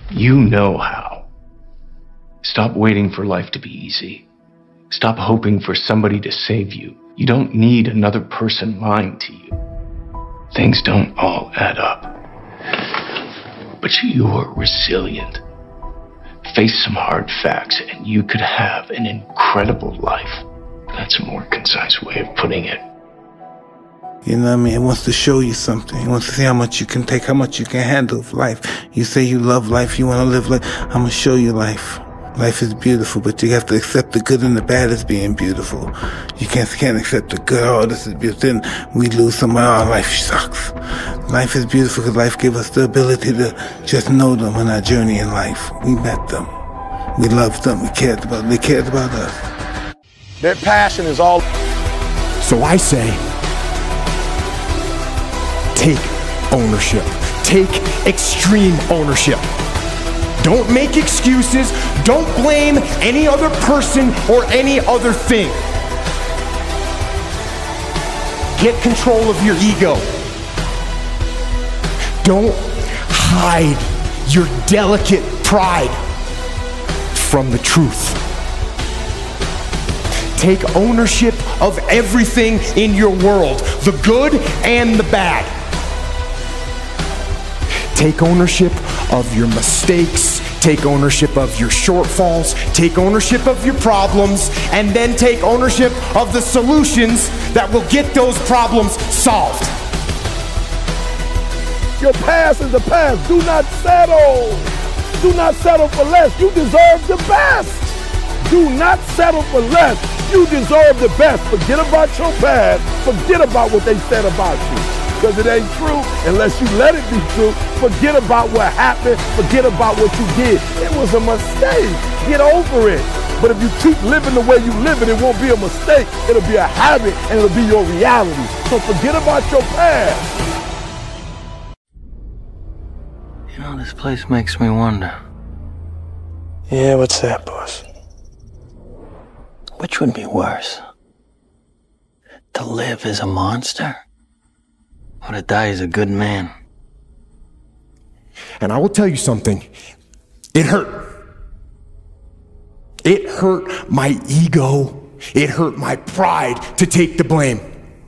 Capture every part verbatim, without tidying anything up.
You know how. Stop waiting for life to be easy. Stop hoping for somebody to save you. You don't need another person lying to you. Things don't all add up. But you're resilient. Face some hard facts and you could have an incredible life. That's a more concise way of putting it. You know what I mean? It wants to show you something. It wants to see how much you can take, how much you can handle of life. You say you love life, you want to live life. I'm going to show you life. Life is beautiful, but you have to accept the good and the bad as being beautiful. You can't, can't accept the good, oh, this is beautiful. Then we lose somebody, oh, life sucks. Life is beautiful because life gives us the ability to just know them on our journey in life. We met them. We loved them. We cared about them. They cared about us. Their passion is all. So I say, take ownership. Take extreme ownership. Don't make excuses. Don't blame any other person or any other thing. Get control of your ego. Don't hide your delicate pride from the truth. Take ownership of everything in your world, the good and the bad. Take ownership of your mistakes, take ownership of your shortfalls, take ownership of your problems, and then take ownership of the solutions that will get those problems solved. Your past is the past. Do not settle. Do not settle for less. You deserve the best. Do not settle for less. You deserve the best. Forget about your past. Forget about what they said about you. Because it ain't true unless you let it be true. Forget about what happened. Forget about what you did. It was a mistake. Get over it. But if you keep living the way you live it, it won't be a mistake. It'll be a habit and it'll be your reality. So forget about your past. You know, this place makes me wonder. Yeah, what's that, boss? Which would be worse? To live as a monster? Or to die as a good man? And I will tell you something. It hurt. It hurt my ego. It hurt my pride to take the blame.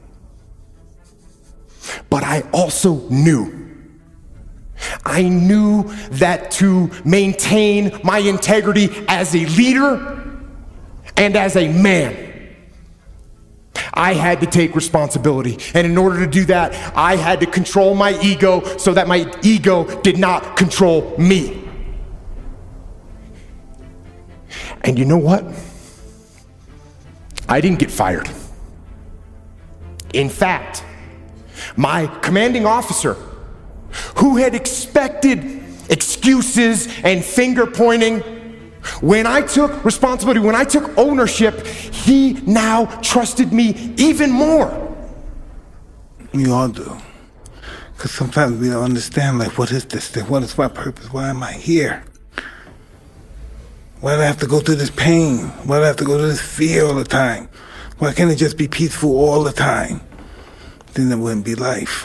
But I also knew. I knew that to maintain my integrity as a leader and as a man, I had to take responsibility. And in order to do that, I had to control my ego so that my ego did not control me. And you know what? I didn't get fired. In fact, my commanding officer, who had expected excuses and finger pointing, when I took responsibility, when I took ownership, he now trusted me even more. You all do. Because sometimes we don't understand, like, what is this thing? What is my purpose? Why am I here? Why do I have to go through this pain? Why do I have to go through this fear all the time? Why can't it just be peaceful all the time? Then it wouldn't be life.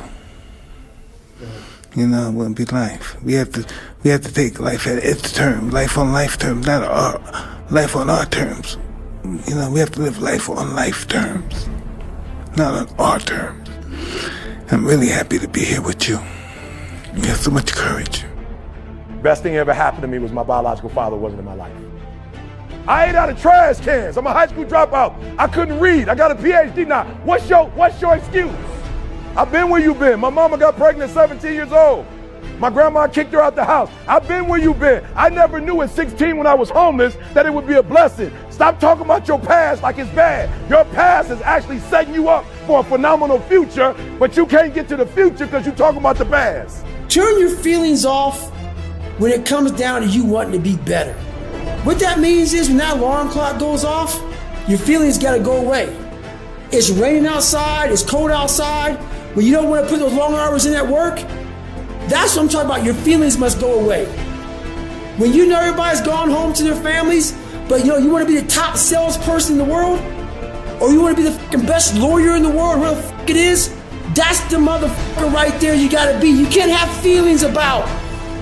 You know, it wouldn't be life. We have to, we have to take life at its terms, life on life terms, not our life on our terms. You know, we have to live life on life terms, not on our terms. I'm really happy to be here with you. You have so much courage. Best thing ever happened to me was my biological father wasn't in my life. I ate out of trash cans. I'm a high school dropout. I couldn't read. I got a P H D now. What's your, what's your excuse? I've been where you've been. My mama got pregnant at seventeen years old. My grandma kicked her out the house. I've been where you've been. I never knew at sixteen when I was homeless that it would be a blessing. Stop talking about your past like it's bad. Your past is actually setting you up for a phenomenal future, but you can't get to the future because you're talking about the past. Turn your feelings off when it comes down to you wanting to be better. What that means is when that alarm clock goes off, your feelings gotta go away. It's raining outside, it's cold outside, when you don't want to put those long hours in at work, that's what I'm talking about. Your feelings must go away. When you know everybody's gone home to their families, but you know you want to be the top salesperson in the world, or you want to be the fucking best lawyer in the world, whoever the fuck it is, that's the motherfucker right there you gotta be. You can't have feelings about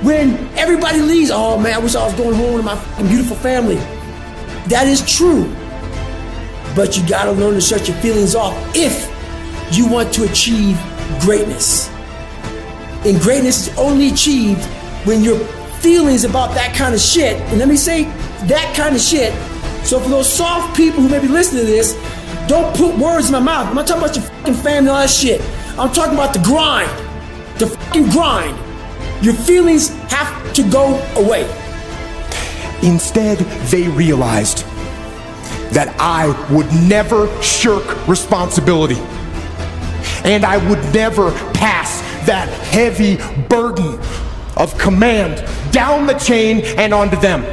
when everybody leaves, oh man, I wish I was going home to my fucking beautiful family. That is true. But you gotta learn to shut your feelings off if you want to achieve greatness. And greatness is only achieved when your feelings about that kind of shit, and let me say that kind of shit, so for those soft people who may be listening to this, don't put words in my mouth. I'm not talking about your fucking family and all that shit. I'm talking about the grind. The fucking grind. Your feelings have to go away. Instead, they realized that I would never shirk responsibility. And I would never pass that heavy burden of command down the chain and onto them.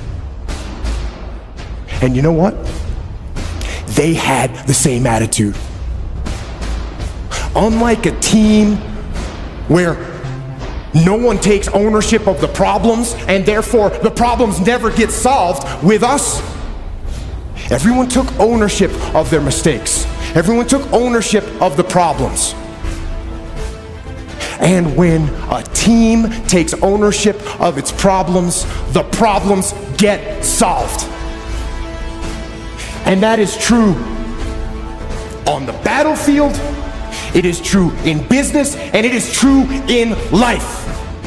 And you know what? They had the same attitude. Unlike a team where no one takes ownership of the problems and therefore the problems never get solved, with us, everyone took ownership of their mistakes. Everyone took ownership of the problems. And when a team takes ownership of its problems, the problems get solved. And that is true on the battlefield, it is true in business, and it is true in life.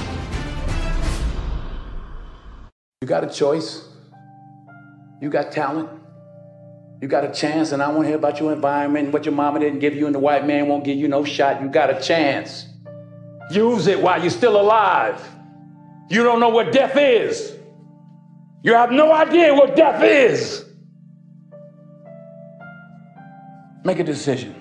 You got a choice. You got talent. You got a chance, and I want to hear about your environment and what your mama didn't give you and the white man won't give you no shot. You got a chance. Use it while you're still alive. You don't know what death is. You have no idea what death is. Make a decision.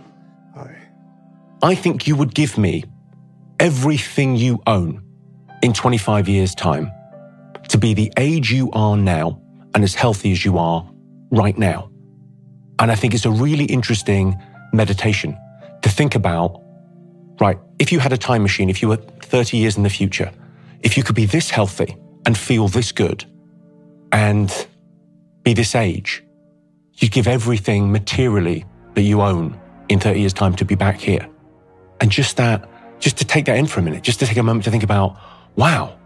I think you would give me everything you own in twenty-five years' time to be the age you are now and as healthy as you are right now. And I think it's a really interesting meditation to think about, right, if you had a time machine, if you were thirty years in the future, if you could be this healthy and feel this good and be this age, you'd give everything materially that you own in thirty years' time to be back here. And just that, just to take that in for a minute, just to take a moment to think about, wow,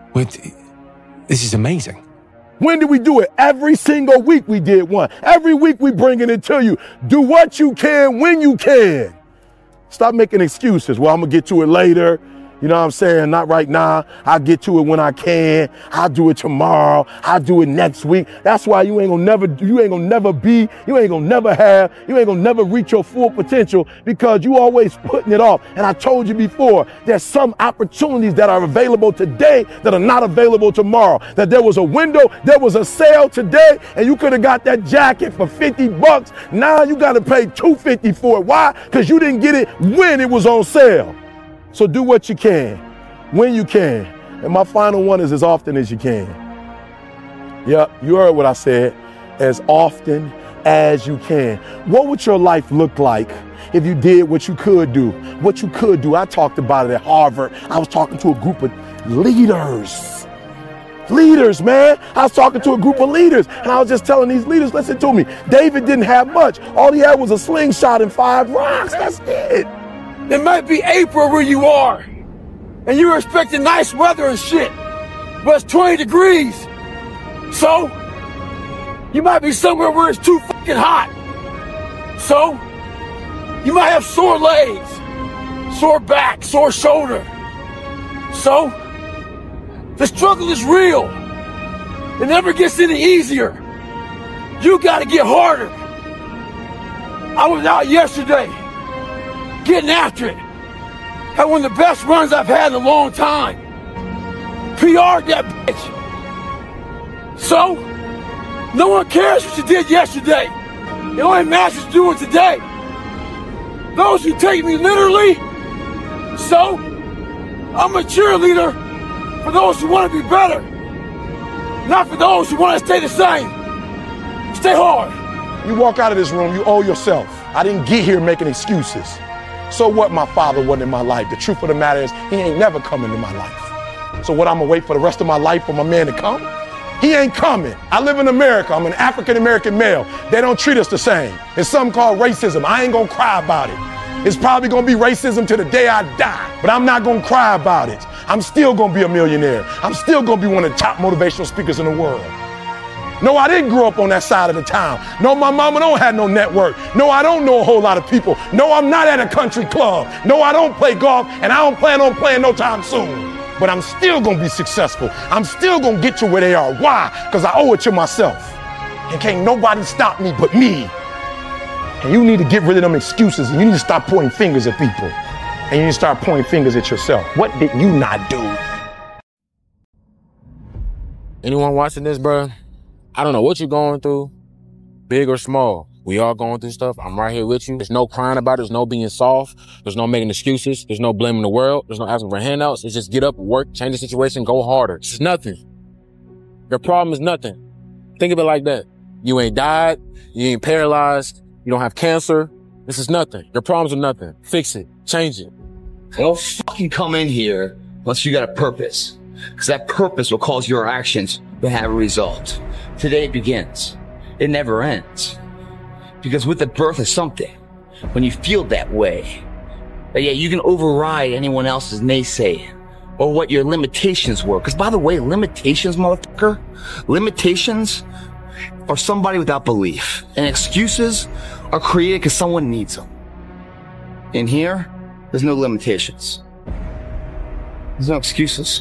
this is amazing. When did we do it? Every single week we did one. Every week we bringing it to you. Do what you can when you can. Stop making excuses. Well, I'm going to get to it later. You know what I'm saying? Not right now. I'll get to it when I can. I'll do it tomorrow. I'll do it next week. That's why you ain't gonna never, you ain't gonna never be, you ain't gonna never have, you ain't gonna never reach your full potential because you always putting it off. And I told you before, there's some opportunities that are available today that are not available tomorrow. That there was a window, there was a sale today, and you could have got that jacket for fifty bucks. Now you got to pay two fifty for it. Why? Because you didn't get it when it was on sale. So do what you can, when you can. And my final one is as often as you can. Yep, you heard what I said, as often as you can. What would your life look like if you did what you could do? What you could do, I talked about it at Harvard. I was talking to a group of leaders. Leaders, man. I was talking to a group of leaders, and I was just telling these leaders, listen to me. David didn't have much. All he had was a slingshot and five rocks. That's it. It might be April where you are, and you're expecting nice weather and shit, but it's twenty degrees. So, you might be somewhere where it's too fucking hot. So, you might have sore legs, sore back, sore shoulder. So, the struggle is real. It never gets any easier. You gotta get harder. I was out yesterday, getting after it. Had one of the best runs I've had in a long time. P R'd that bitch. So, no one cares what you did yesterday. It only matters what you're doing today. Those who take me literally, so, I'm a cheerleader for those who want to be better. Not for those who want to stay the same. Stay hard. You walk out of this room, you owe yourself. I didn't get here making excuses. So what my father wasn't in my life? The truth of the matter is, he ain't never come into my life. So what, I'm gonna wait for the rest of my life for my man to come? He ain't coming. I live in America. I'm an African-American male. They don't treat us the same. It's something called racism. I ain't gonna cry about it. It's probably gonna be racism to the day I die, but I'm not gonna cry about it. I'm still gonna be a millionaire. I'm still gonna be one of the top motivational speakers in the world. No, I didn't grow up on that side of the town. No, my mama don't have no network. No, I don't know a whole lot of people. No, I'm not at a country club. No, I don't play golf, and I don't plan on playing no time soon. But I'm still gonna be successful. I'm still gonna get to where they are. Why? Because I owe it to myself. And can't nobody stop me but me. And you need to get rid of them excuses, and you need to stop pointing fingers at people. And you need to start pointing fingers at yourself. What did you not do? Anyone watching this, bro? I don't know what you're going through, big or small. We all going through stuff. I'm right here with you. There's no crying about it. There's no being soft. There's no making excuses. There's no blaming the world. There's no asking for handouts. It's just get up, work, change the situation, go harder. It's nothing. Your problem is nothing. Think of it like that. You ain't died. You ain't paralyzed. You don't have cancer. This is nothing. Your problems are nothing. Fix it. Change it. Don't fucking come in here unless you got a purpose. Because that purpose will cause your actions to have a result. Today begins. It never ends. Because with the birth of something, when you feel that way, that yeah, you can override anyone else's naysaying or what your limitations were. Because by the way, limitations, motherfucker, limitations are somebody without belief. And excuses are created because someone needs them. In here, there's no limitations. There's no excuses.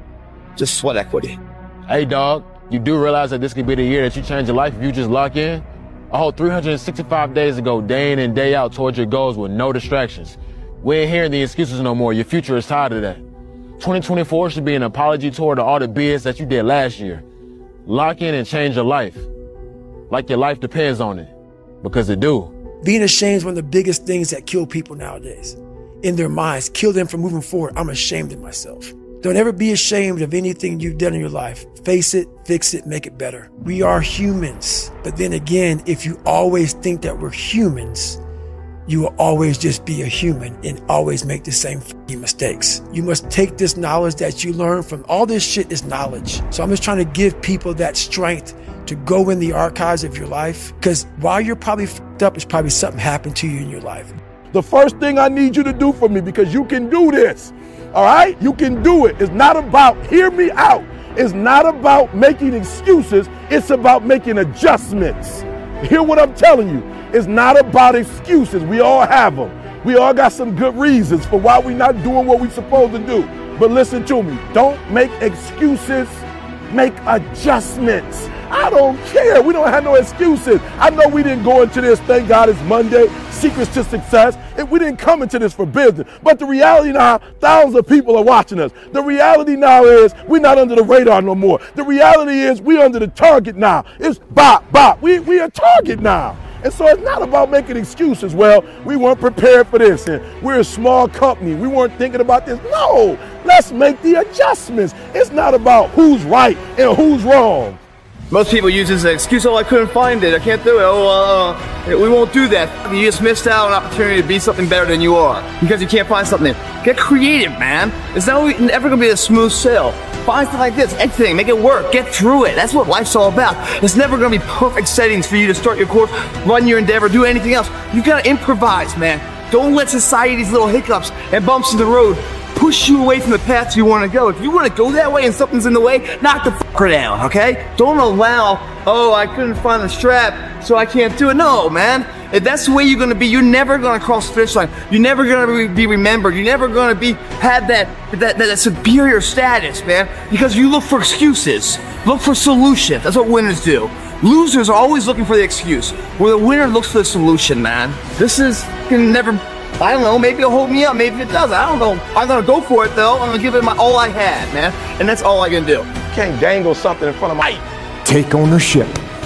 Just sweat equity. Hey, dog. You do realize that this could be the year that you change your life if you just lock in? A whole three hundred sixty-five days ago, day in and day out towards your goals with no distractions. We ain't hearing the excuses no more. Your future is tied to that. twenty twenty-four should be an apology tour to all the B S that you did last year. Lock in and change your life. Like your life depends on it. Because it do. Being ashamed is one of the biggest things that kill people nowadays. In their minds, kill them from moving forward. I'm ashamed of myself. Don't ever be ashamed of anything you've done in your life. Face it, fix it, make it better. We are humans. But then again, if you always think that we're humans, you will always just be a human and always make the same f***ing mistakes. You must take this knowledge that you learn from all this shit is knowledge. So I'm just trying to give people that strength to go in the archives of your life. Because while you're probably f***ed up, it's probably something happened to you in your life. The first thing I need you to do for me, because you can do this. All right? You can do it. It's not about, hear me out. It's not about making excuses. It's about making adjustments. Hear what I'm telling you. It's not about excuses. We all have them. We all got some good reasons for why we're not doing what we're supposed to do. But listen to me. Don't make excuses. Make adjustments. I don't care. We don't have no excuses. I know we didn't go into this, thank God it's Monday, Secrets to Success. And we didn't come into this for business. But the reality now, thousands of people are watching us. The reality now is we're not under the radar no more. The reality is we're under the target now. It's bop, bop. We, we are target now. And so it's not about making excuses. Well, we weren't prepared for this, and we're a small company. We weren't thinking about this. No, let's make the adjustments. It's not about who's right and who's wrong. Most people use this as an excuse, oh, I couldn't find it, I can't do it, oh, uh, we won't do that. You just missed out on an opportunity to be something better than you are because you can't find something. Get creative, man. It's not never gonna be a smooth sail. Find something like this, anything, make it work, get through it. That's what life's all about. It's never gonna be perfect settings for you to start your course, run your endeavor, do anything else. You gotta improvise, man. Don't let society's little hiccups and bumps in the road push you away from the path you want to go. If you want to go that way and something's in the way, knock the fucker down, okay? Don't allow, oh, I couldn't find the strap, so I can't do it. No, man. If that's the way you're going to be, you're never going to cross the finish line. You're never going to be remembered. You're never going to be have that, that, that superior status, man, because you look for excuses. Look for solutions. That's what winners do. Losers are always looking for the excuse, where the winner looks for the solution, man. This is can never... I don't know, maybe it'll hold me up, maybe it doesn't, I don't know. I'm gonna go for it though, I'm gonna give it my all I had, man. And that's all I can do. Can't dangle something in front of my... Take ownership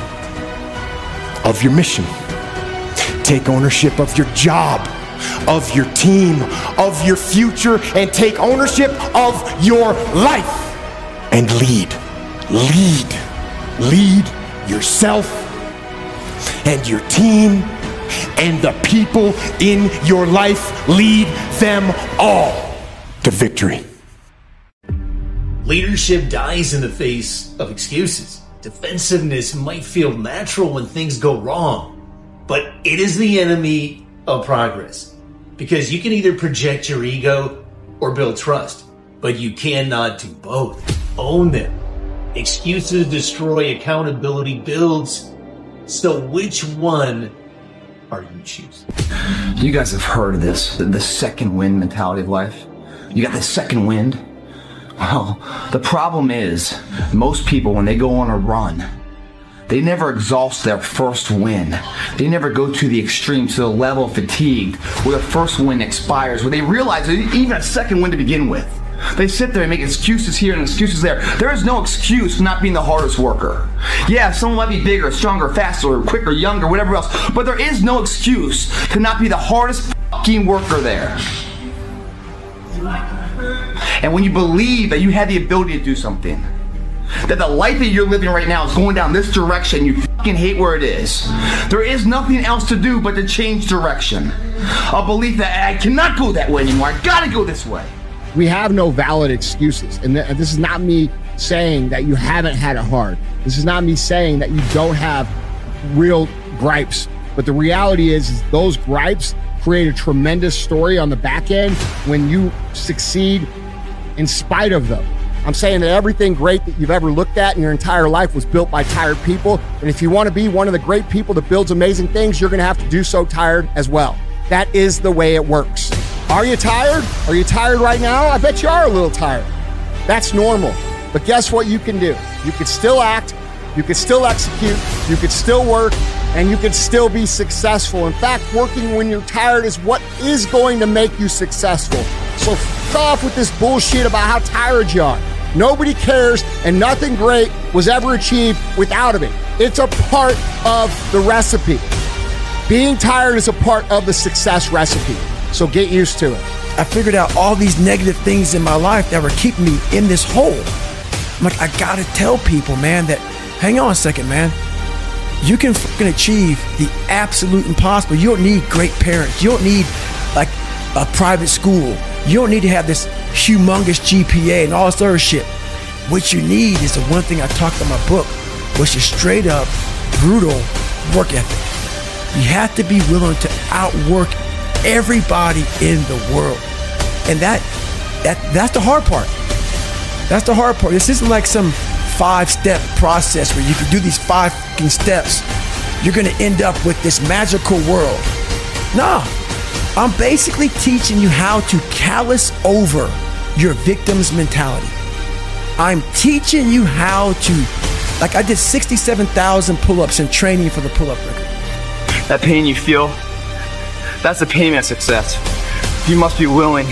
of your mission. Take ownership of your job, of your team, of your future, and take ownership of your life. And lead, lead, lead yourself and your team and the people in your life. Lead them all to victory. Leadership dies in the face of excuses. Defensiveness might feel natural when things go wrong, but it is the enemy of progress, because you can either project your ego or build trust. but you cannot do both. Own them. Excuses destroy, accountability builds. So which one are you choosing? You guys have heard of this, the, the second wind mentality of life. You got the second wind. Well, the problem is, most people, when they go on a run, they never exhaust their first win. They never go to the extreme, to the level of fatigue, where the first win expires, where they realize there's even a second win to begin with. They sit there and make excuses here and excuses there. There is no excuse for not being the hardest worker. Yeah, someone might be bigger, stronger, faster, quicker, younger, whatever else, but there is no excuse to not be the hardest fucking worker there. And when you believe that you have the ability to do something, that the life that you're living right now is going down this direction, you fucking hate where it is, there is nothing else to do but to change direction. A belief that I cannot go that way anymore, I gotta go this way. We have no valid excuses. And, th- and this is not me saying that you haven't had it hard. This is not me saying that you don't have real gripes. But the reality is, is those gripes create a tremendous story on the back end when you succeed in spite of them. I'm saying that everything great that you've ever looked at in your entire life was built by tired people. And if you want to be one of the great people that builds amazing things, you're going to have to do so tired as well. That is the way it works. Are you tired? Are you tired right now? I bet you are a little tired. That's normal. But guess what you can do? You can still act, you can still execute, you can still work, and you can still be successful. In fact, working when you're tired is what is going to make you successful. So f*** off with this bullshit about how tired you are. Nobody cares, and nothing great was ever achieved without it. It's a part of the recipe. Being tired is a part of the success recipe. So get used to it. I figured out all these negative things in my life that were keeping me in this hole. I'm like, I gotta tell people, man, that, hang on a second, man. You can fucking achieve the absolute impossible. You don't need great parents. You don't need like a private school. You don't need to have this humongous G P A and all this other shit. What you need is the one thing I talked about in my book, which is straight up brutal work ethic. You have to be willing to outwork everybody in the world. And that, that that's the hard part. That's the hard part. This isn't like some five-step process where you can do these five fucking steps. You're gonna end up with this magical world. Nah, I'm basically teaching you how to callous over your victim's mentality. I'm teaching you how to, like I did sixty-seven thousand pull-ups in training for the pull-up record. That pain you feel, that's the pain of success. You must be willing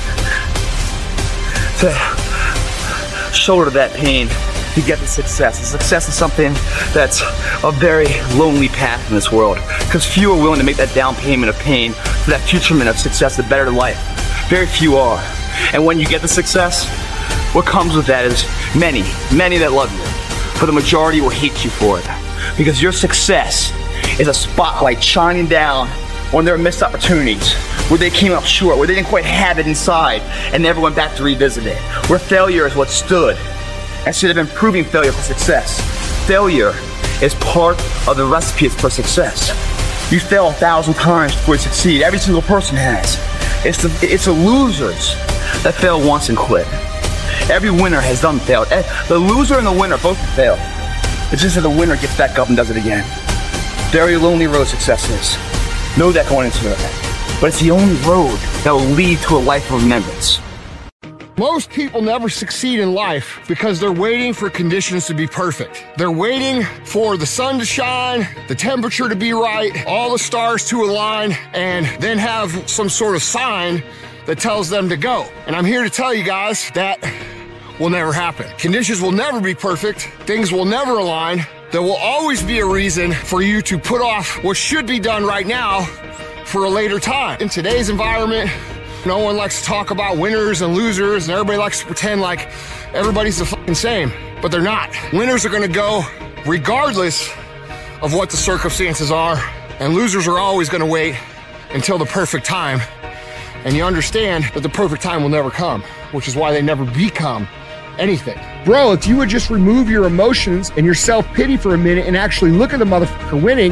to shoulder that pain to get the success. The success is something that's a very lonely path in this world, because few are willing to make that down payment of pain for that futurement of success, the better life. Very few are. And when you get the success, what comes with that is many, many that love you. But the majority will hate you for it, because your success is a spotlight shining down on their missed opportunities, where they came up short, where they didn't quite have it inside and never went back to revisit it, where failure is what stood instead of improving failure for success. Failure is part of the recipe for success. You fail a thousand times before you succeed. Every single person has. It's the, it's the losers that fail once and quit. Every winner has done failed. The loser and the winner both failed. It's just that the winner gets back up and does it again. Very lonely road success is. Know that going into it. But it's the only road that will lead to a life of remembrance. Most people never succeed in life because they're waiting for conditions to be perfect. They're waiting for the sun to shine, the temperature to be right, all the stars to align, and then have some sort of sign that tells them to go. And I'm here to tell you guys that will never happen. Conditions will never be perfect. Things will never align. There will always be a reason for you to put off what should be done right now for a later time. In today's environment, no one likes to talk about winners and losers, and everybody likes to pretend like everybody's the fucking same, but they're not. Winners are gonna go regardless of what the circumstances are, and losers are always gonna wait until the perfect time. And you understand that the perfect time will never come, which is why they never become anything. Bro, if you would just remove your emotions and your self-pity for a minute and actually look at the motherfucker winning,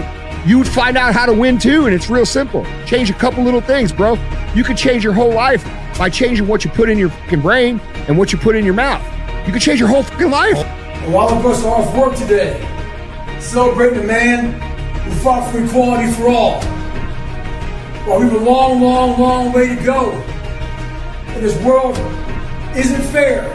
you would find out how to win too, and it's real simple. Change a couple little things, bro. You could change your whole life by changing what you put in your fucking brain and what you put in your mouth. You could change your whole fucking life. A lot of us are off work today, celebrating the man who fought for equality for all. While we have a long, long, long way to go, and this world isn't fair.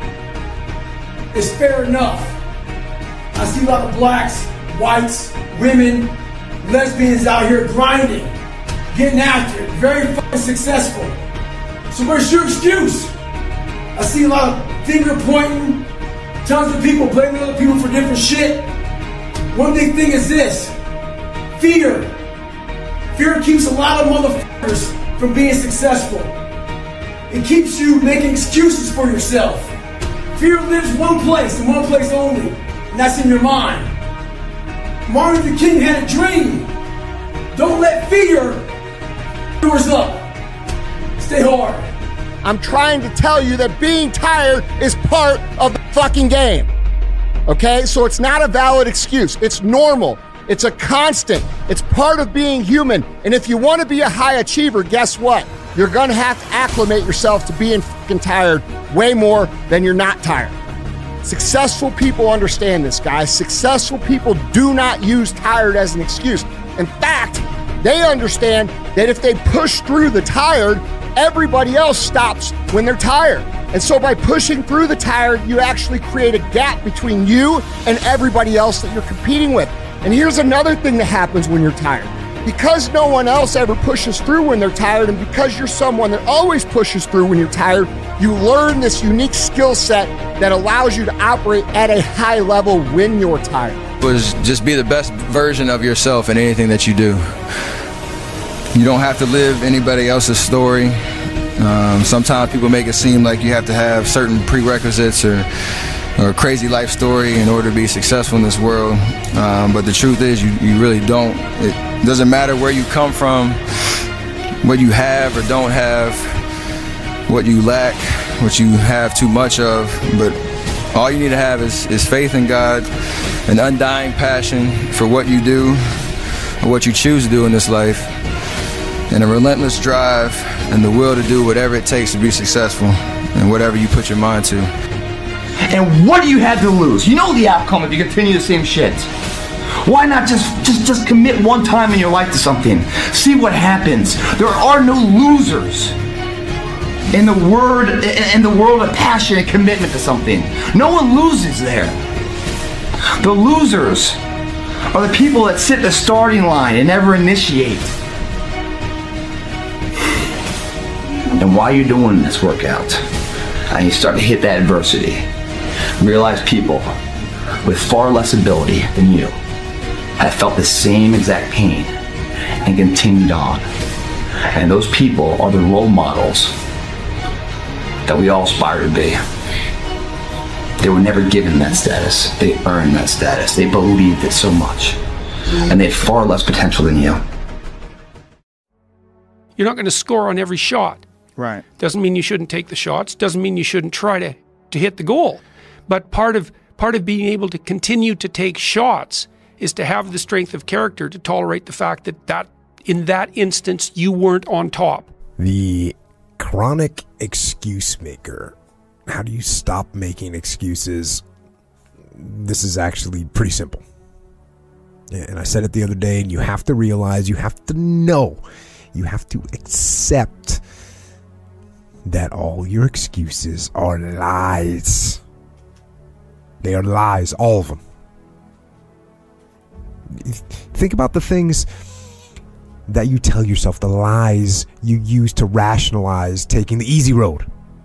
It's fair enough. I see a lot of blacks, whites, women, lesbians out here grinding, getting after it, very fucking successful. So where's your excuse? I see a lot of finger pointing, tons of people blaming other people for different shit. One big thing is this: fear. Fear keeps a lot of motherfuckers from being successful. It keeps you making excuses for yourself. Fear lives one place and one place only, and that's in your mind. Martin Luther King had a dream. Don't let fear yours up. Stay hard. I'm trying to tell you that being tired is part of the fucking game. Okay? So it's not a valid excuse. It's normal. It's a constant. It's part of being human. And if you want to be a high achiever, guess what? You're going to have to acclimate yourself to being fucking tired way more than you're not tired. Successful people understand this, guys. Successful people do not use tired as an excuse. In fact, they understand that if they push through the tired, everybody else stops when they're tired. And so by pushing through the tired, you actually create a gap between you and everybody else that you're competing with. And here's another thing that happens when you're tired. Because no one else ever pushes through when they're tired, and because you're someone that always pushes through when you're tired, you learn this unique skill set that allows you to operate at a high level when you're tired. Was just be the best version of yourself in anything that you do. You don't have to live anybody else's story. Um, sometimes people make it seem like you have to have certain prerequisites or or a crazy life story in order to be successful in this world. Um, but the truth is you, you really don't. It doesn't matter where you come from, what you have or don't have, what you lack, what you have too much of, but all you need to have is, is faith in God, an undying passion for what you do, or what you choose to do in this life, and a relentless drive and the will to do whatever it takes to be successful and whatever you put your mind to. And what do you have to lose? You know the outcome if you continue the same shit. Why not just, just, just commit one time in your life to something? See what happens. There are no losers in the word, in the world of passion and commitment to something. No one loses there. The losers are the people that sit at the starting line and never initiate. And while you're doing this workout, and you start to hit that adversity, realize people with far less ability than you have felt the same exact pain and continued on. And those people are the role models that we all aspire to be. They were never given that status. They earned that status. They believed it so much. And they have far less potential than you. You're not going to score on every shot. Right. Doesn't mean you shouldn't take the shots. Doesn't mean you shouldn't try to, to hit the goal. But part of part of being able to continue to take shots is to have the strength of character to tolerate the fact that, that in that instance you weren't on top. The chronic excuse maker. How do you stop making excuses? This is actually pretty simple. And I said it the other day, and you have to realize, you have to know, you have to accept that all your excuses are lies. They are lies, all of them. Think about the things that you tell yourself, the lies you use to rationalize taking the easy road.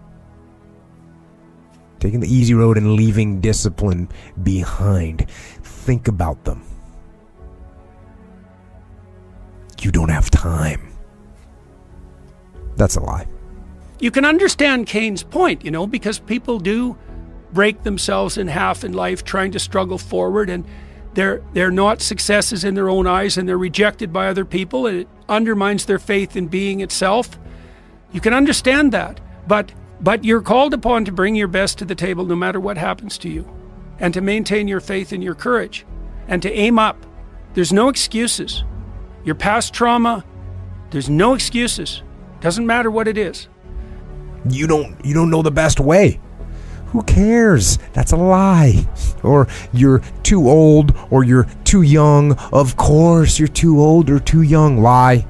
Taking the easy road and leaving discipline behind. Think about them. You don't have time. That's a lie. You can understand Kane's point, you know, because people do break themselves in half in life trying to struggle forward, and they're they're not successes in their own eyes, and they're rejected by other people, and it undermines their faith in being itself. You can understand that, but but you're called upon to bring your best to the table no matter what happens to you, and to maintain your faith and your courage, and to aim up, There's no excuses. Your past trauma, there's no excuses. Doesn't matter what it is. You don't you don't know the best way. Who cares? That's a lie. Or you're too old or you're too young. Of course you're too old or too young. Lie.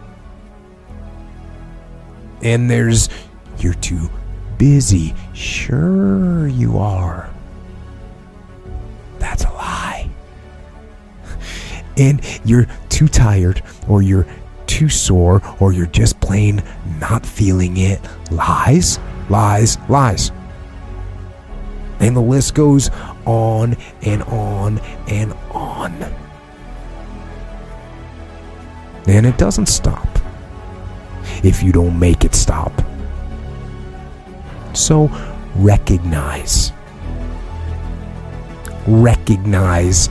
And there's you're too busy. Sure you are. That's a lie. And you're too tired or you're too sore or you're just plain not feeling it. Lies, lies, lies. And the list goes on and on and on. And it doesn't stop if you don't make it stop. So recognize. Recognize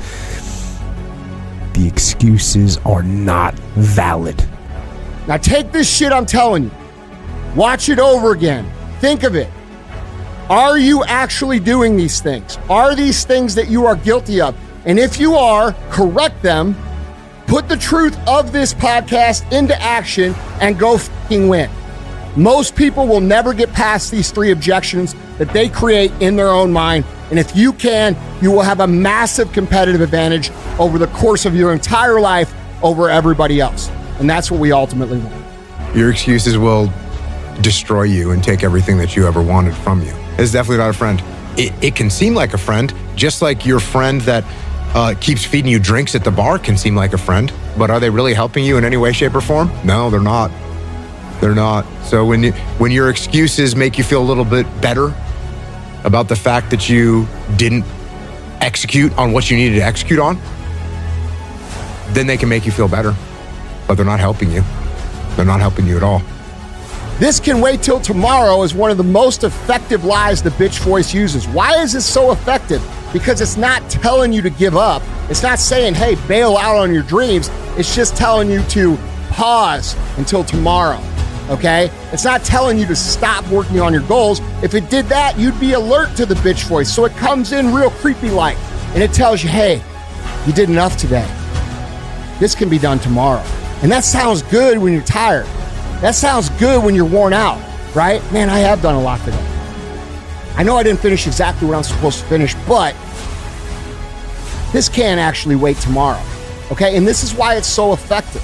the excuses are not valid. Now take this shit I'm telling you. Watch it over again. Think of it. Are you actually doing these things? Are these things that you are guilty of? And if you are, correct them. Put the truth of this podcast into action and go fucking win. Most people will never get past these three objections that they create in their own mind. And if you can, you will have a massive competitive advantage over the course of your entire life over everybody else. And that's what we ultimately want. Your excuses will destroy you and take everything that you ever wanted from you. It's definitely not a friend. It, it can seem like a friend, just like your friend that uh, keeps feeding you drinks at the bar can seem like a friend. But are they really helping you in any way, shape, or form? No, they're not. They're not. So when you, when your excuses make you feel a little bit better about the fact that you didn't execute on what you needed to execute on, then they can make you feel better. But they're not helping you. They're not helping you at all. This can wait till tomorrow is one of the most effective lies the bitch voice uses. Why is this so effective? Because it's not telling you to give up. It's not saying, hey, bail out on your dreams. It's just telling you to pause until tomorrow, okay? It's not telling you to stop working on your goals. If it did that, you'd be alert to the bitch voice. So it comes in real creepy-like, and it tells you, hey, you did enough today. This can be done tomorrow. And that sounds good when you're tired. That sounds good when you're worn out, right? Man, I have done a lot today. I know I didn't finish exactly what I'm supposed to finish, but this can actually wait tomorrow, okay? And this is why it's so effective.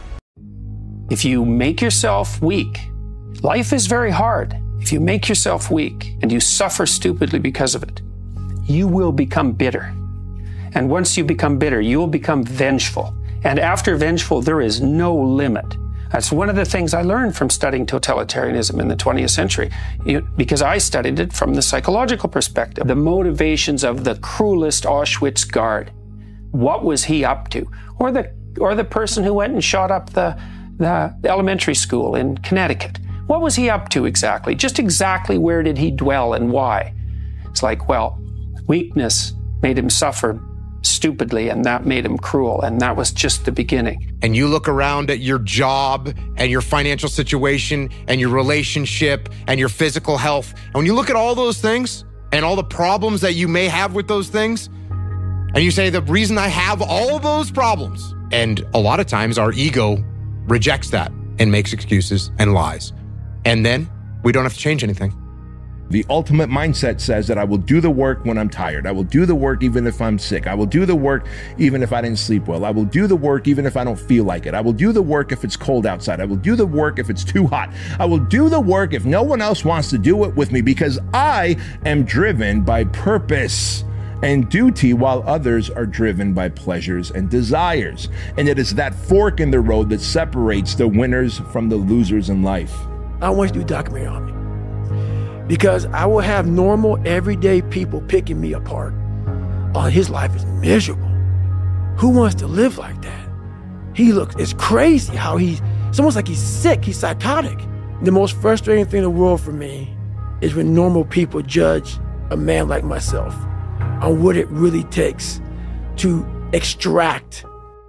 If you make yourself weak, life is very hard. If you make yourself weak and you suffer stupidly because of it, you will become bitter. And once you become bitter, you will become vengeful. And after vengeful, there is no limit. That's one of the things I learned from studying totalitarianism in the twentieth century, you, because I studied it from the psychological perspective, the motivations of the cruelest Auschwitz guard. What was he up to? Or the or the person who went and shot up the, the elementary school in Connecticut. What was he up to exactly? Just exactly where did he dwell and why? It's like, well, weakness made him suffer stupidly, and that made him cruel, and that was just the beginning. And you look around at your job and your financial situation and your relationship and your physical health, and when you look at all those things and all the problems that you may have with those things, and you say, the reason I have all those problems, and a lot of times our ego rejects that and makes excuses and lies, and then we don't have to change anything. The ultimate mindset says that I will do the work when I'm tired. I will do the work even if I'm sick. I will do the work even if I didn't sleep well. I will do the work even if I don't feel like it. I will do the work if it's cold outside. I will do the work if it's too hot. I will do the work if no one else wants to do it with me, because I am driven by purpose and duty while others are driven by pleasures and desires. And it is that fork in the road that separates the winners from the losers in life. I want you to do a documentary on me, because I will have normal, everyday people picking me apart. Oh, his life is miserable. Who wants to live like that? He looks, it's crazy how he, it's almost like he's sick, he's psychotic. The most frustrating thing in the world for me is when normal people judge a man like myself on what it really takes to extract.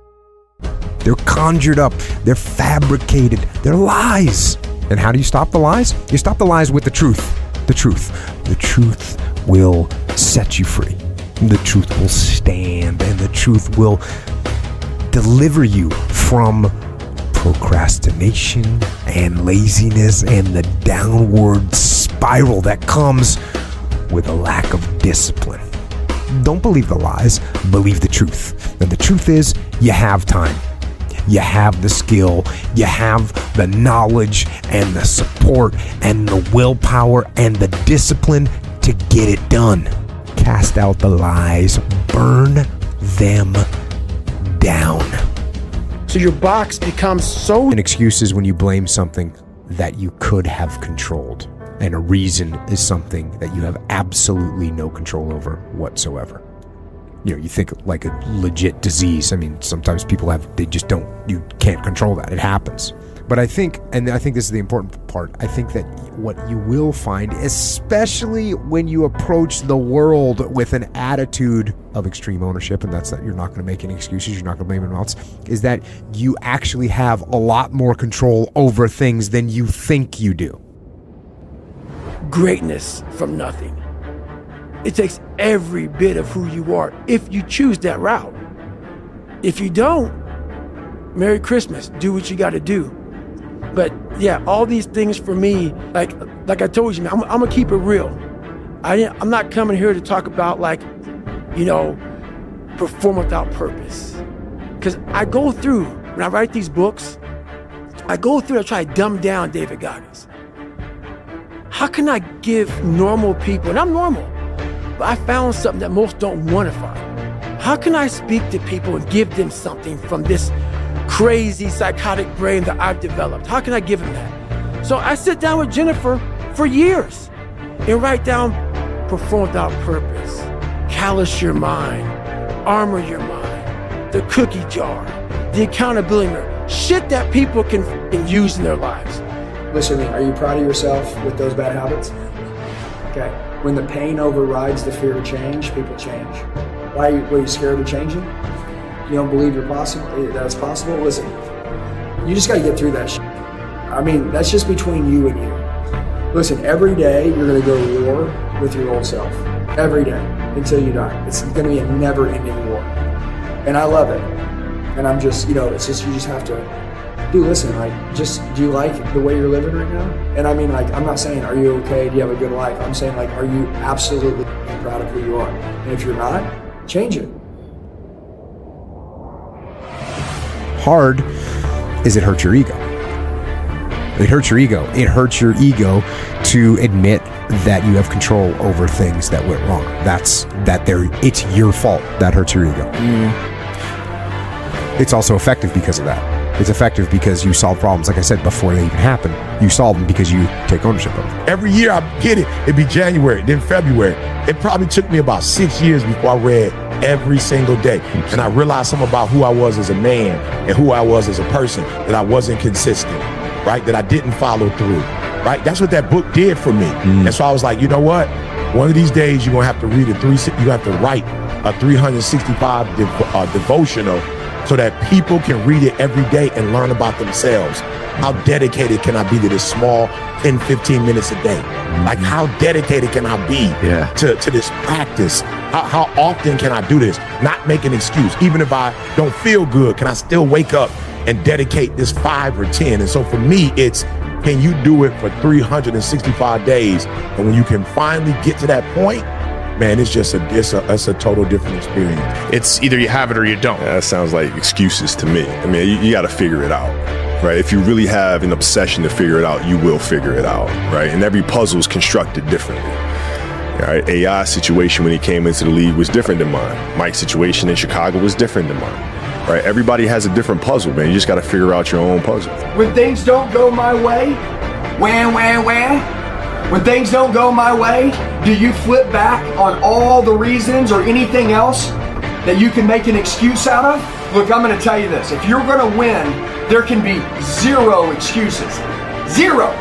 They're conjured up, they're fabricated, they're lies. And how do you stop the lies? You stop the lies with the truth. The truth. The truth will set you free. The truth will stand, and the truth will deliver you from procrastination and laziness and the downward spiral that comes with a lack of discipline. Don't believe the lies, believe the truth. And the truth is, you have time. You have the skill, you have the knowledge and the support and the willpower and the discipline to get it done. Cast out the lies, burn them down. So your box becomes so... An excuse is when you blame something that you could have controlled. And a reason is something that you have absolutely no control over whatsoever. You know, you think like a legit disease. I mean, sometimes people have, they just don't, you can't control that. It happens. But I think, and I think this is the important part, I think that what you will find, especially when you approach the world with an attitude of extreme ownership, and that's that you're not going to make any excuses, you're not going to blame anyone else, is that you actually have a lot more control over things than you think you do. Greatness from nothing. It takes every bit of who you are if you choose that route. If you don't, Merry Christmas, do what you got to do. But yeah, all these things for me, like like I told you, man, I'm, I'm gonna keep it real. I, I'm not coming here to talk about like, you know, perform without purpose. Because I go through, when I write these books, I go through, I try to dumb down David Goggins. How can I give normal people, and I'm normal, but I found something that most don't want to find. How can I speak to people and give them something from this crazy psychotic brain that I've developed? How can I give them that? So I sit down with Jennifer for years and write down perform without purpose, callous your mind, armor your mind, the cookie jar, the accountability mirror, shit that people can, can use in their lives. Listen to me, are you proud of yourself with those bad habits? Okay, when the pain overrides the fear of change, people change. Why are you, were you scared of changing? You don't believe you're possible, that it's possible? Listen, you just gotta get through that shit. I mean, that's just between you and you. Listen, every day you're gonna go to war with your old self. Every day, until you die. It's gonna be a never-ending war. And I love it. And I'm just, you know, it's just, you just have to, dude, listen, like, just, do you like the way you're living right now? And I mean, like, I'm not saying, are you okay? Do you have a good life? I'm saying, like, are you absolutely proud of who you are? And if you're not, change it. Hard is it hurts your ego. It hurts your ego. It hurts your ego to admit that you have control over things that went wrong. That's that they're it's your fault. That hurts your ego. Mm. It's also effective because of that. It's effective because you solve problems, like I said, before they even happen. You solve them because you take ownership of them. Every year I get it, it'd be January, then February. It probably took me about six years before I read every single day. And I realized something about who I was as a man and who I was as a person, that I wasn't consistent, right? That I didn't follow through, right? That's what that book did for me. Mm. And so I was like, you know what? One of these days you're gonna have to read a three, you have to write a three hundred sixty-five dev, uh, devotional so that people can read it every day and learn about themselves. How dedicated can I be to this small ten, fifteen minutes a day? Mm-hmm. Like, how dedicated can I be yeah. to, to this practice? How, how often can I do this? Not make an excuse. Even if I don't feel good, can I still wake up and dedicate this five or ten? And so for me, it's, can you do it for three hundred sixty-five days? And when you can finally get to that point, man, it's just a it's a it's a total different experience. It's either you have it or you don't. Yeah, that sounds like excuses to me. I mean, you, you got to figure it out, right? If you really have an obsession to figure it out, you will figure it out, right? And every puzzle is constructed differently. Right? A I's situation when he came into the league was different than mine. Mike's situation in Chicago was different than mine, right? Everybody has a different puzzle, man. You just got to figure out your own puzzle. When things don't go my way, wham, wham, wham. When things don't go my way, do you flip back on all the reasons or anything else that you can make an excuse out of? Look, I'm going to tell you this. If you're going to win, there can be zero excuses. Zero.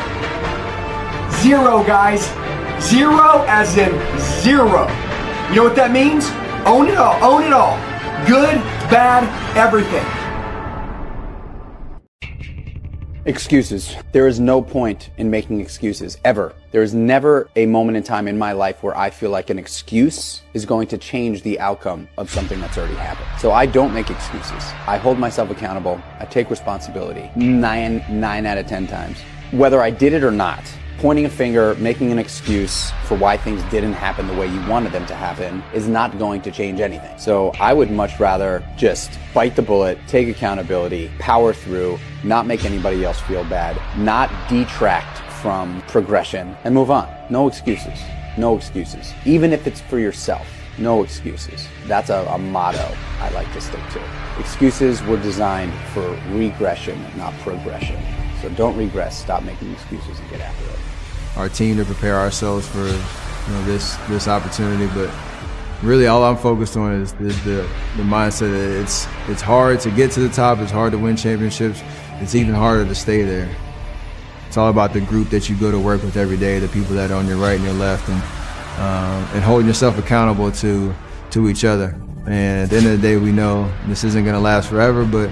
Zero, guys. Zero as in zero. You know what that means? Own it all. Own it all. Good, bad, everything. Excuses. There is no point in making excuses, ever. There is never a moment in time in my life where I feel like an excuse is going to change the outcome of something that's already happened. So I don't make excuses. I hold myself accountable. I take responsibility nine, nine out of ten times. Whether I did it or not, pointing a finger, making an excuse for why things didn't happen the way you wanted them to happen is not going to change anything. So I would much rather just bite the bullet, take accountability, power through, not make anybody else feel bad, not detract from progression, and move on. No excuses. No excuses. Even if it's for yourself, no excuses. That's a, a motto I like to stick to. Excuses were designed for regression, not progression. So don't regress, stop making excuses and get after it. Our team to prepare ourselves for, you know, this this opportunity, but really all I'm focused on is, is the the mindset that it's it's hard to get to the top, it's hard to win championships, it's even harder to stay there. It's all about the group that you go to work with every day, the people that are on your right and your left, and um, and holding yourself accountable to to each other. And at the end of the day, we know this isn't going to last forever, but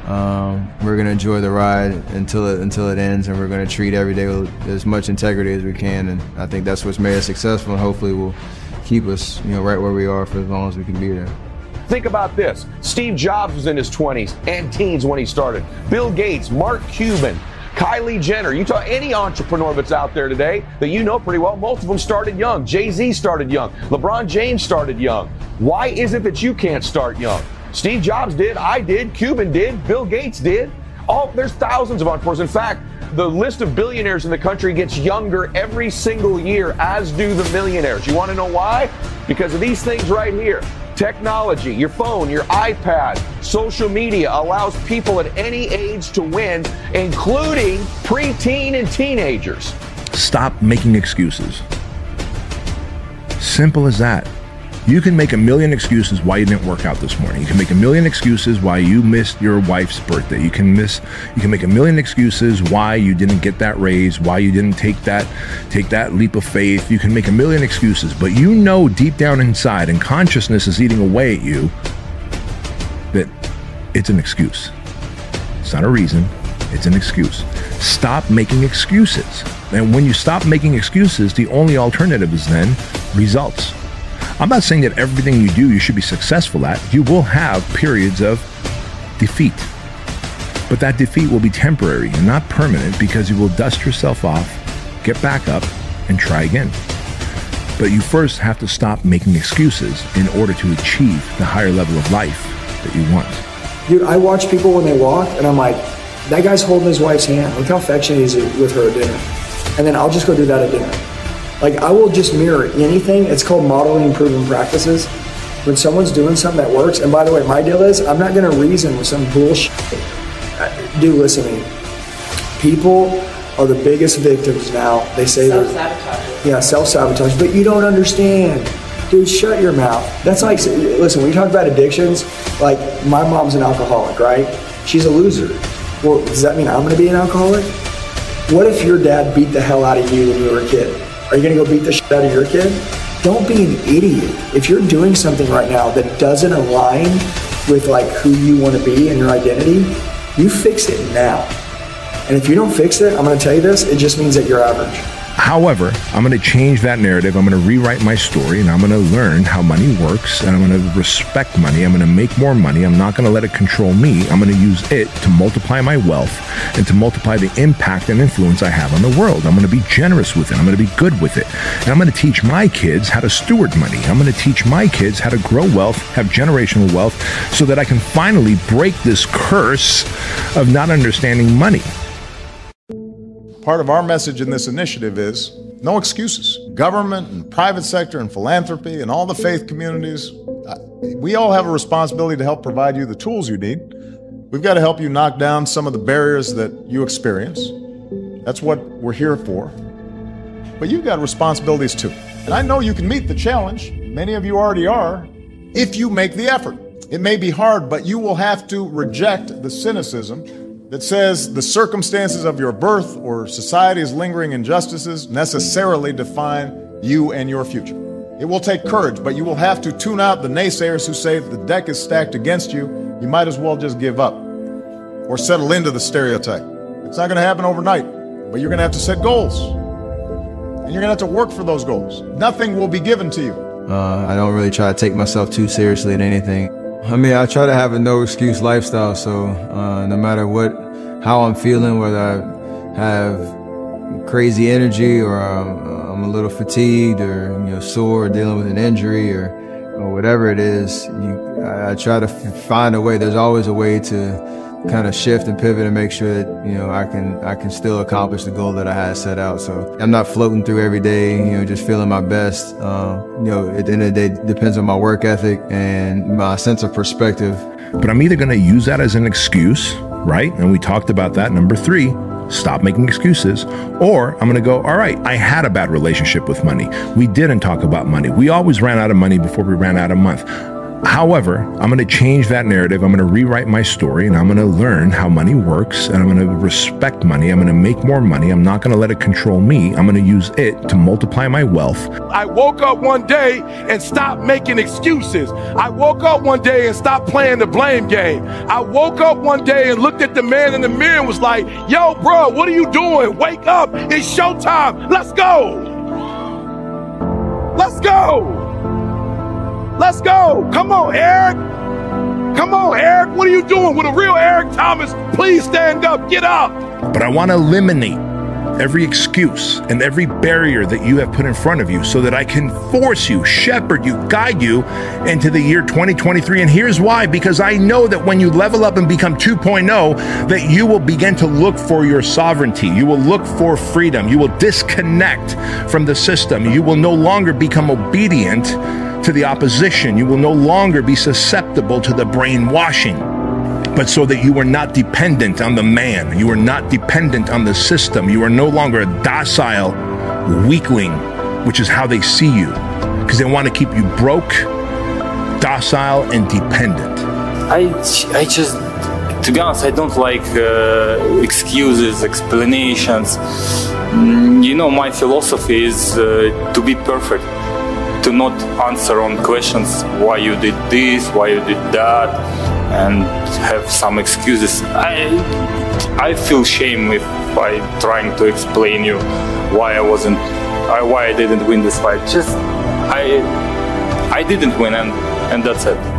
Um, we're going to enjoy the ride until it, until it ends, and we're going to treat every day with as much integrity as we can, and I think that's what's made us successful, and hopefully will keep us, you know, right where we are for as long as we can be there. Think about this. Steve Jobs was in his twenties and teens when he started. Bill Gates, Mark Cuban, Kylie Jenner. You talk any entrepreneur that's out there today that you know pretty well, most of them started young. Jay-Z started young. LeBron James started young. Why is it that you can't start young? Steve Jobs did, I did, Cuban did, Bill Gates did. Oh, there's thousands of entrepreneurs. In fact, the list of billionaires in the country gets younger every single year, as do the millionaires. You want to know why? Because of these things right here. Technology, your phone, your iPad, social media allows people at any age to win, including preteen and teenagers. Stop making excuses. Simple as that. You can make a million excuses why you didn't work out this morning. You can make a million excuses why you missed your wife's birthday. You can miss you can make a million excuses why you didn't get that raise, why you didn't take that take that leap of faith. You can make a million excuses, but you know deep down inside, and consciousness is eating away at you, that it's an excuse. It's not a reason, it's an excuse. Stop making excuses. And when you stop making excuses, the only alternative is then results. I'm not saying that everything you do you should be successful at. You will have periods of defeat. But that defeat will be temporary and not permanent, because you will dust yourself off, get back up, and try again. But you first have to stop making excuses in order to achieve the higher level of life that you want. Dude, I watch people when they walk, and I'm like, that guy's holding his wife's hand. Look how affectionate he is with her at dinner. And then I'll just go do that at dinner. Like, I will just mirror anything. It's called modeling and proven practices. When someone's doing something that works, and by the way, my deal is, I'm not gonna reason with some bullshit. Dude, listen to me. People are the biggest victims now. They say they're, yeah, self-sabotage, but you don't understand. Dude, shut your mouth. That's like, listen, when you talk about addictions, like, my mom's an alcoholic, right? She's a loser. Well, does that mean I'm gonna be an alcoholic? What if your dad beat the hell out of you when you were a kid? Are you gonna go beat the shit out of your kid? Don't be an idiot. If you're doing something right now that doesn't align with like who you wanna be and your identity, you fix it now. And if you don't fix it, I'm gonna tell you this, it just means that you're average. However, I'm going to change that narrative. I'm going to rewrite my story, and I'm going to learn how money works, and I'm going to respect money. I'm going to make more money. I'm not going to let it control me. I'm going to use it to multiply my wealth and to multiply the impact and influence I have on the world. I'm going to be generous with it. I'm going to be good with it. And I'm going to teach my kids how to steward money. I'm going to teach my kids how to grow wealth, have generational wealth, so that I can finally break this curse of not understanding money. Part of our message in this initiative is no excuses. Government and private sector and philanthropy and all the faith communities, we all have a responsibility to help provide you the tools you need. We've got to help you knock down some of the barriers that you experience. That's what we're here for. But you've got responsibilities too. And I know you can meet the challenge. Many of you already are, if you make the effort. It may be hard, but you will have to reject the cynicism that says the circumstances of your birth or society's lingering injustices necessarily define you and your future. It will take courage, but you will have to tune out the naysayers who say the deck is stacked against you. You might as well just give up or settle into the stereotype. It's not going to happen overnight, but you're going to have to set goals. And you're going to have to work for those goals. Nothing will be given to you. Uh, I don't really try to take myself too seriously in anything. I mean, I try to have a no excuse lifestyle, so uh, no matter what, how I'm feeling, whether I have crazy energy or I'm, I'm a little fatigued or you know sore or dealing with an injury or, or whatever it is, you, I, I try to f find a way. There's always a way to kind of shift and pivot and make sure that you know I can I can still accomplish the goal that I had set out. So I'm not floating through every day, you know, just feeling my best. Uh, you know, at the end of the day, it depends on my work ethic and my sense of perspective. But I'm either going to use that as an excuse, right? And we talked about that. Number three, stop making excuses. Or I'm going to go, all right, I had a bad relationship with money. We didn't talk about money. We always ran out of money before we ran out of month. However, I'm going to change that narrative. I'm going to rewrite my story and I'm going to learn how money works and I'm going to respect money. I'm going to make more money. I'm not going to let it control me. I'm going to use it to multiply my wealth. I woke up one day and stopped making excuses. I woke up one day and stopped playing the blame game. I woke up one day and looked at the man in the mirror and was like, yo, bro, what are you doing? Wake up. It's showtime. Let's go. Let's go. Let's go. Come on, Eric. Come on, Eric. What are you doing? With a real Eric Thomas, please stand up. Get up. But I want to eliminate every excuse and every barrier that you have put in front of you so that I can force you, shepherd you, guide you into the year twenty twenty-three. And here's why, because I know that when you level up and become two point oh, that you will begin to look for your sovereignty. You will look for freedom. You will disconnect from the system. You will no longer become obedient to the opposition. You will no longer be susceptible to the brainwashing, but so that you are not dependent on the man. You are not dependent on the system. You are no longer a docile weakling, which is how they see you, because they want to keep you broke, docile, and dependent. I, I just, to be honest, I don't like uh, excuses, explanations. Mm, you know, my philosophy is uh, to be perfect, to not answer on questions why you did this, why you did that, and have some excuses. I I feel shame if I trying to explain you why I wasn't, I, why I didn't win this fight. Just I I didn't win, and and that's it.